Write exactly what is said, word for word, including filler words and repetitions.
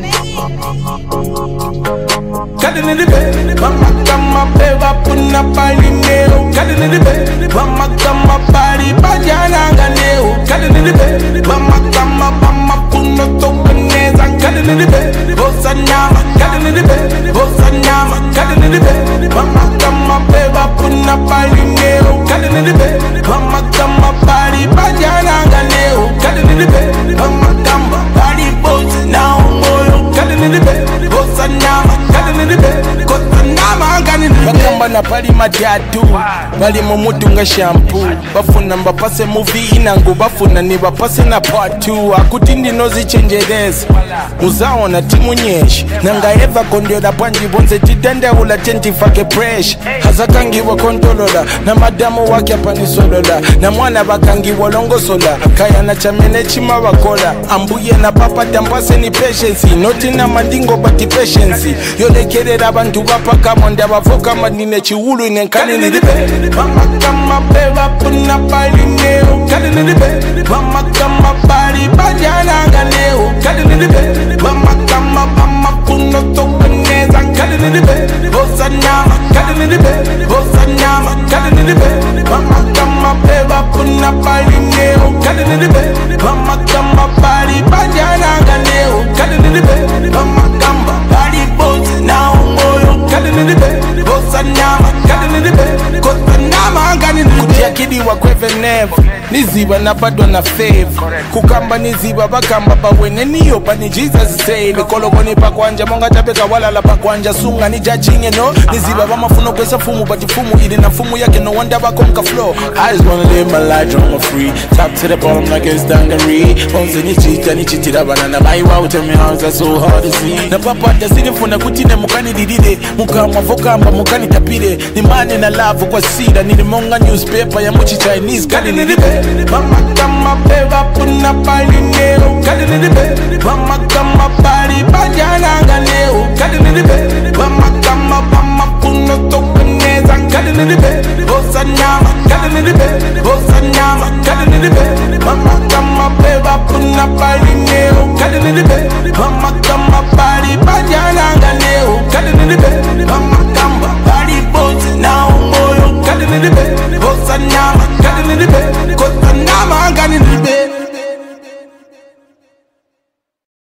Cutting in the bed, mama come up, ever put a body nail. Cutting in the bed, mama come up, body, bajana nail. Cutting in the bed, mama come up, mama put no tokenes. I'm cutting in the bed, bossa nyama. Cutting in the bed, bossa nyama. Cutting in the bed, mama come up, ever put a body nail. Cutting in the bed, mama come up, body, bajana nail. Cutting in the bed, mama come up, body, bossa now. Cutting in the bed, bossa nyama. Cutting in the bed, bossa nyama. Bakamba na pali matatu, bali mumutu nga shampoo. Bafuna mbapase movie inangu, bafuna ni bapase na part two. Akutindi nozi chenjereza, muzao na timu nyeshi. Nanga eva kondio da panji bonze titende ula tenti fake fresh. Hazakangi wa kontolola, na madamu waki apani solola. Na mwana bakangi walongo sola, kaya na chamene chima wakola. Ambuye na papa tampase ni patience, noti na mandingo bati patience. Yole kere abantu bapaka mwanda bavoka madine chiulu inenkani ni dibe. Mama kama beba puna pali neo. Kali ni dibe. Mama kama pali bajana ganeo. Kali ni dibe. Mama kama mama puno tokeneza. Kali ni dibe. Bossa nyama. Kali ni dibe. Bossa nyama. Kali ni dibe. Mama kama beba puna pali neo. Kali ni dibe. Mama kama pali bajana ganeo. Kali ni dibe. Mama kama pali boss now moyo. Kali ni dibe. Bossa nyama. Kali ni dibe. Kosa nyama gani ni kutia kidi wa kweve never. Niziba na badwa na fave. Kukamba niziba bakamba bawene niyo bani Jesus say. Mikolo koni pakwanja monga tapeka wala la pakwanja sunga ni jachinge no. Niziba bama funo kwesa fumu bati fumu ili na fumu yake no wanda bakonka flow. I just wanna live my life drama free. Top to the bottom like it's dungaree. Onze ni chita ni chitira banana. My wow tell me how it's so hard to see. Na papa tasini funa kutine mukani didide. Mukama vokamba mukani tapide. Ni mane na love kwa sida. Ni monga newspaper ya muchi Chinese. Kali ni dibe. Mama kama beba puna pali neo. Kali ni dibe. Mama kama